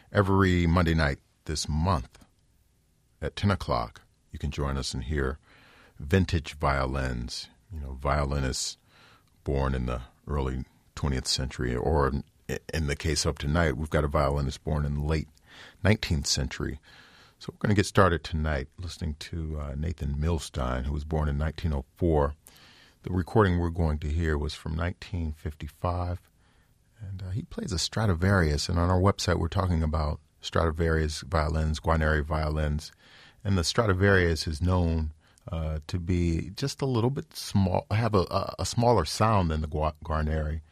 Every Monday night this month at 10 o'clock, you can join us and hear vintage violins, violinists born in the early 20th century, or in the case of tonight, we've got a violinist born in the late 19th century. So we're going to get started tonight listening to Nathan Milstein, who was born in 1904. The recording we're going to hear was from 1955, and he plays a Stradivarius. And on our website, we're talking about Stradivarius violins, Guarneri violins, and the Stradivarius is known to be just a little bit small, have a smaller sound than the Guarneri.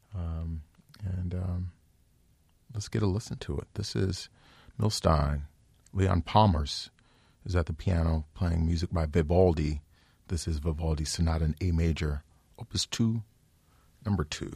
Let's get a listen to it. This is Milstein. Leon Palmers is at the piano playing music by Vivaldi. This is Vivaldi's Sonata in A major, Opus 2, number 2.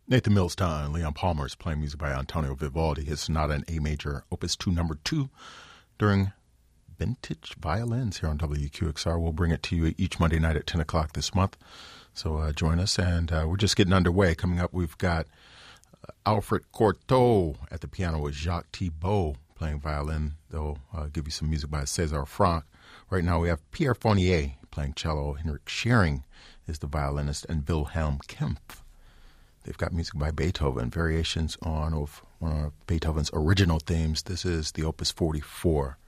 Nathan Mills time. Leon Palmer is playing music by Antonio Vivaldi. His Sonata in A Major, Opus 2, number 2, during Vintage Violins here on WQXR. We'll bring it to you each Monday night at 10 o'clock this month. So join us, and we're just getting underway. Coming up, we've got Alfred Cortot at the piano with Jacques Thibault playing violin. They'll give you some music by César Franck. Right now, we have Pierre Fournier playing cello. Henrik Schering is the violinist, and Wilhelm Kempf. They've got music by Beethoven, variations on one of Beethoven's original themes. This is the Opus 44.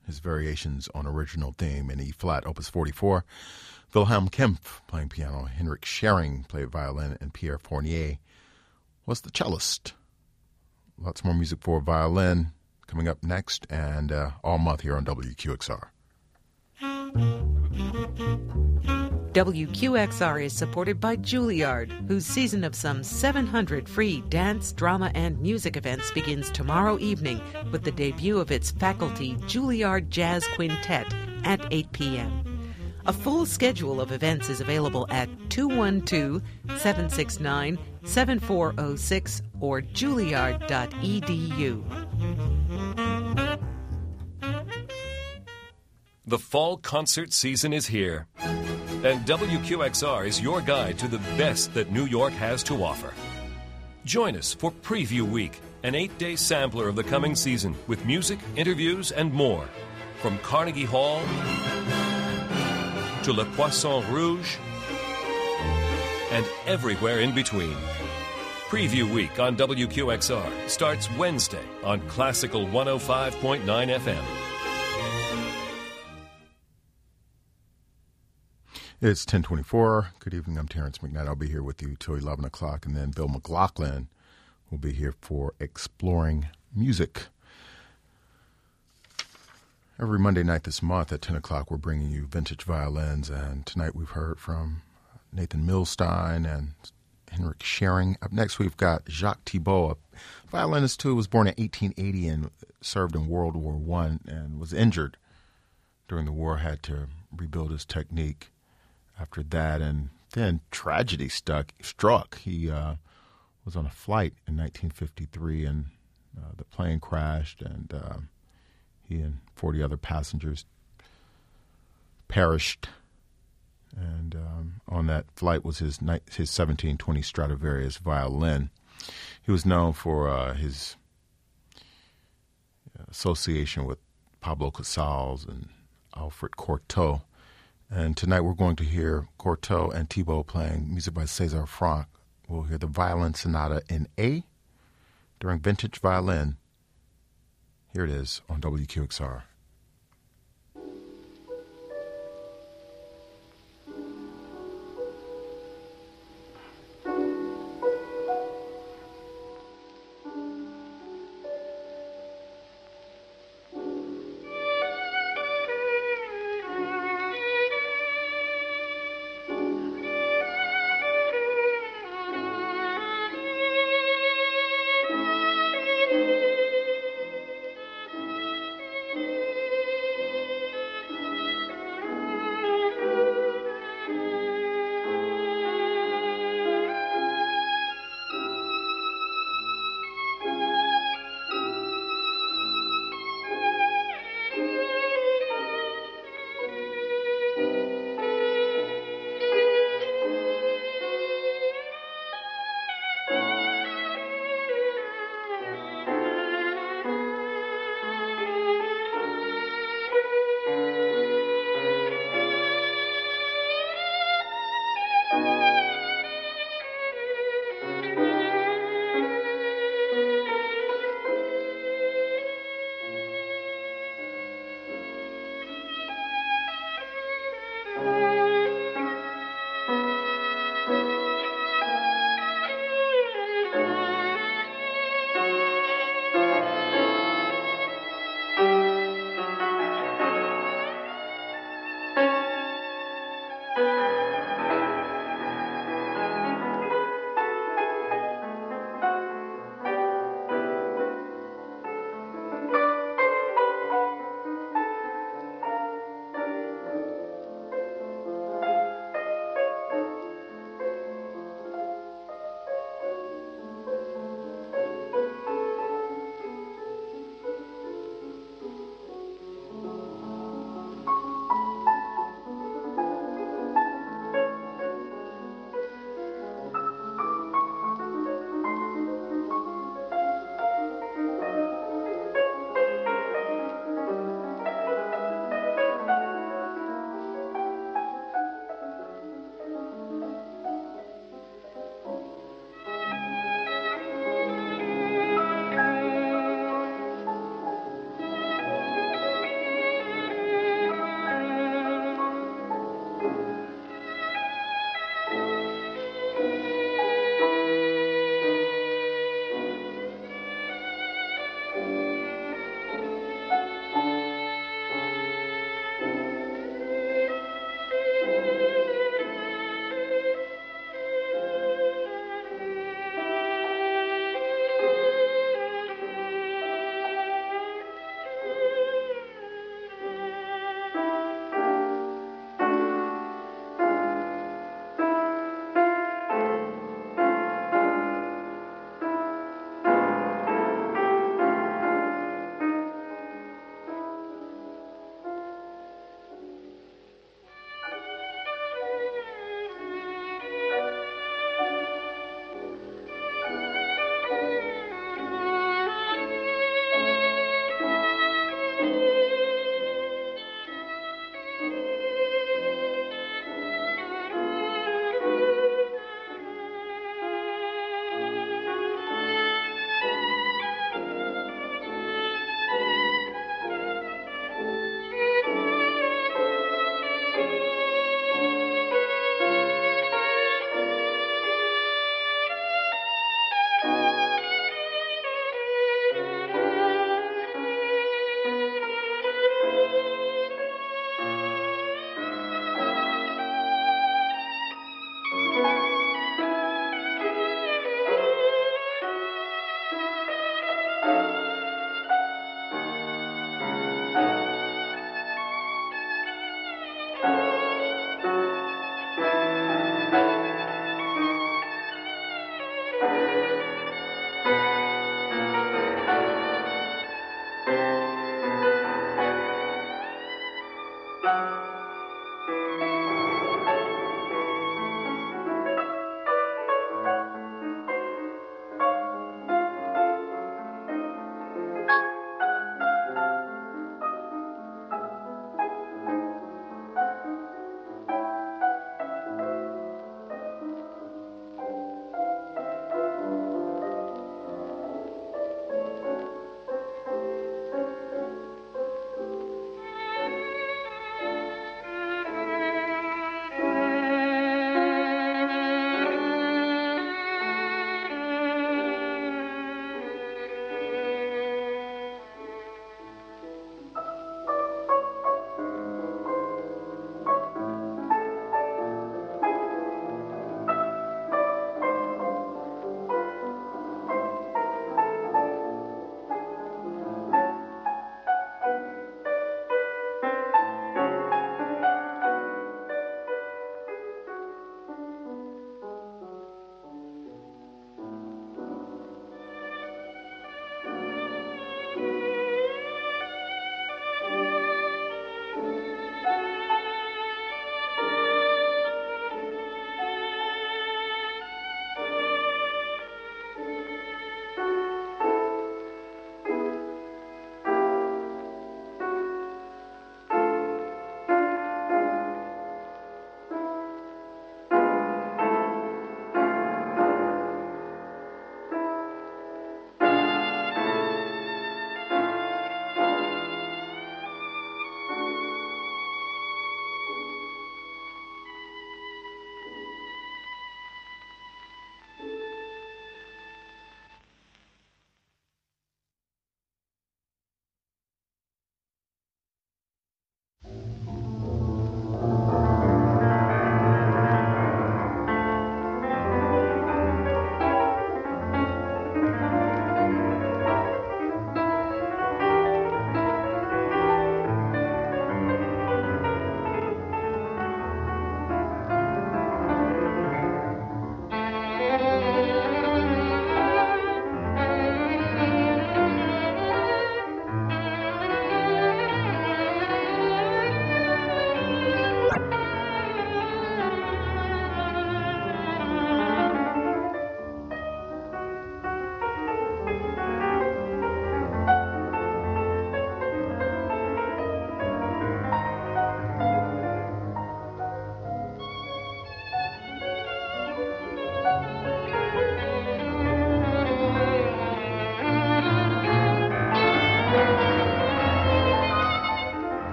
his variations on original theme in E-flat, Opus 44. Wilhelm Kempf playing piano, Henrik Schering played violin, and Pierre Fournier was the cellist. Lots more music for violin coming up next and all month here on WQXR. WQXR is supported by Juilliard, whose season of some 700 free dance, drama, and music events begins tomorrow evening with the debut of its faculty Juilliard Jazz Quintet at 8 p.m. A full schedule of events is available at 212-769-7406 or juilliard.edu. The fall concert season is here, and WQXR is your guide to the best that New York has to offer. Join us for Preview Week, an 8-day sampler of the coming season with music, interviews, and more. From Carnegie Hall to Le Poisson Rouge and everywhere in between. Preview Week on WQXR starts Wednesday on Classical 105.9 FM. It's 10:24. Good evening. I'm Terrence McKnight. I'll be here with you till 11 o'clock, and then Bill McLaughlin will be here for Exploring Music. Every Monday night this month at 10 o'clock, we're bringing you vintage violins, and tonight we've heard from Nathan Milstein and Henrik Schering. Up next, we've got Jacques Thibault, a violinist who was born in 1880 and served in World War I and was injured during the war, had to rebuild his technique after that, and then tragedy struck. He was on a flight in 1953, and the plane crashed, and he and 40 other passengers perished. And on that flight was his 1720 Stradivarius violin. He was known for his association with Pablo Casals and Alfred Cortot. And tonight we're going to hear Cortot and Thibault playing music by César Franck. We'll hear the Violin Sonata in A during Vintage Violin. Here it is on WQXR.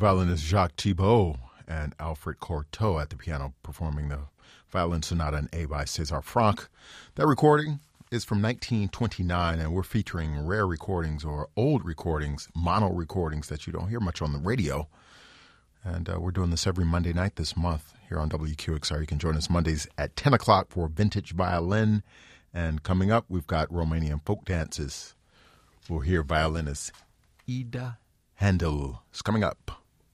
violinist Jacques Thibault and Alfred Cortot at the piano performing the Violin Sonata in A by César Franck. That recording is from 1929, and we're featuring rare recordings or old recordings, mono recordings that you don't hear much on the radio. And we're doing this every Monday night this month here on WQXR. You can join us Mondays at 10 o'clock for Vintage Violin. And coming up, we've got Romanian folk dances. We'll hear violinist Ida Handel. It's coming up.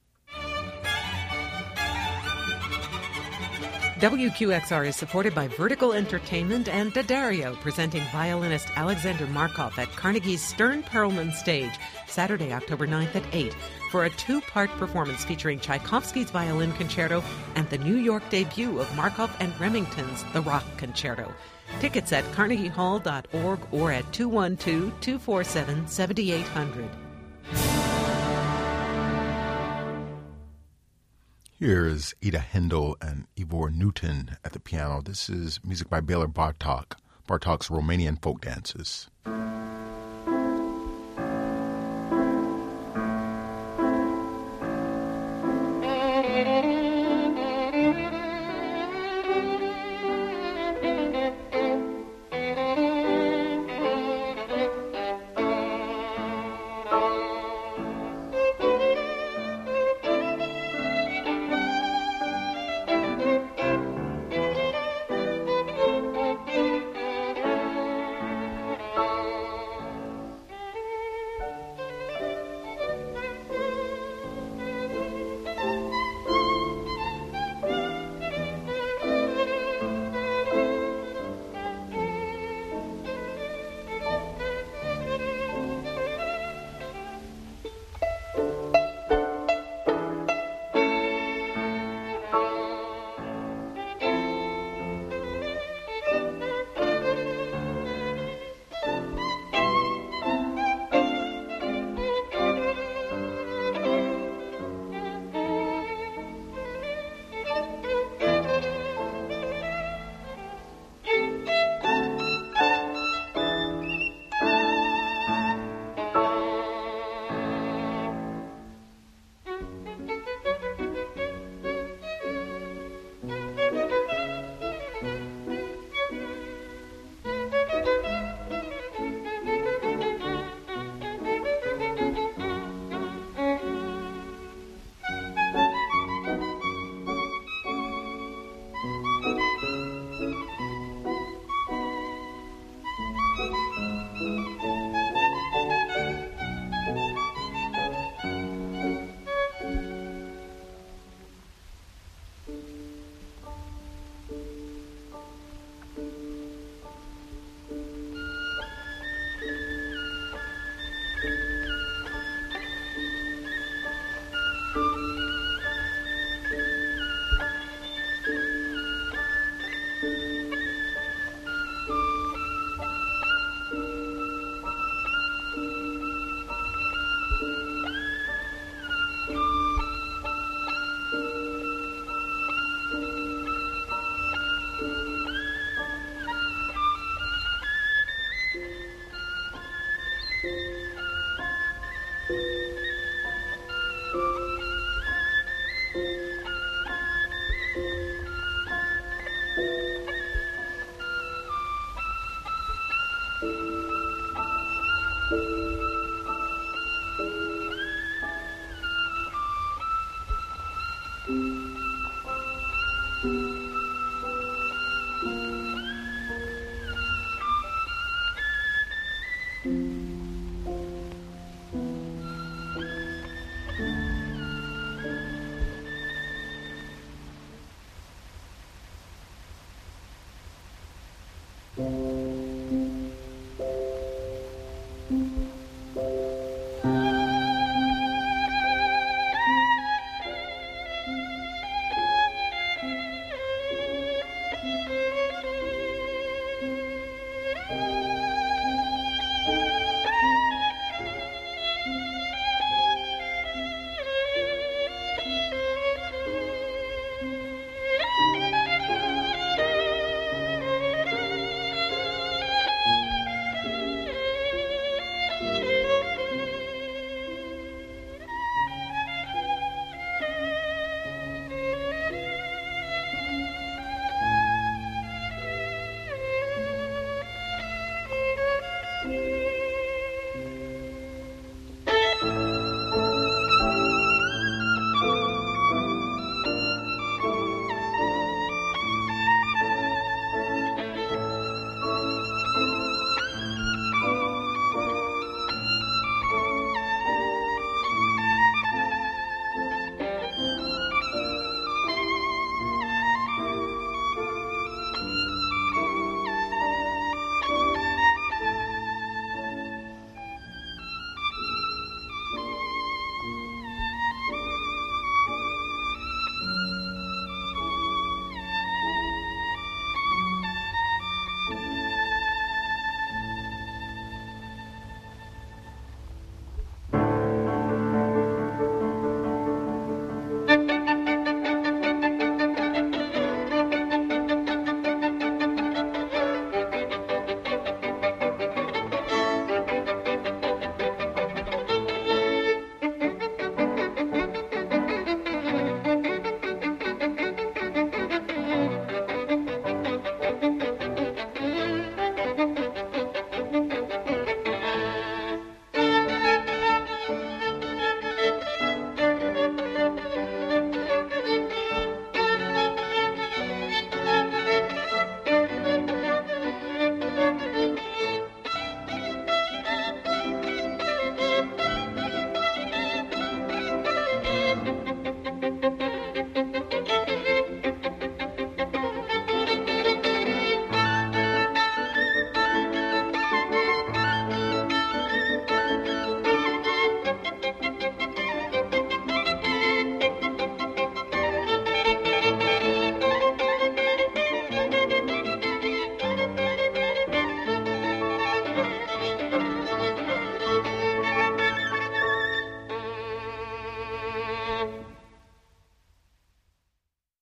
WQXR is supported by Vertical Entertainment and Daddario, presenting violinist Alexander Markov at Carnegie's Stern Perelman Stage, Saturday, October 9th at 8, for a two-part performance featuring Tchaikovsky's Violin Concerto and the New York debut of Markov and Remington's The Rock Concerto. Tickets at carnegiehall.org or at 212-247-7800. Here is Ida Handel and Ivor Newton at the piano. This is music by Bela Bartok, Bartok's Romanian folk dances.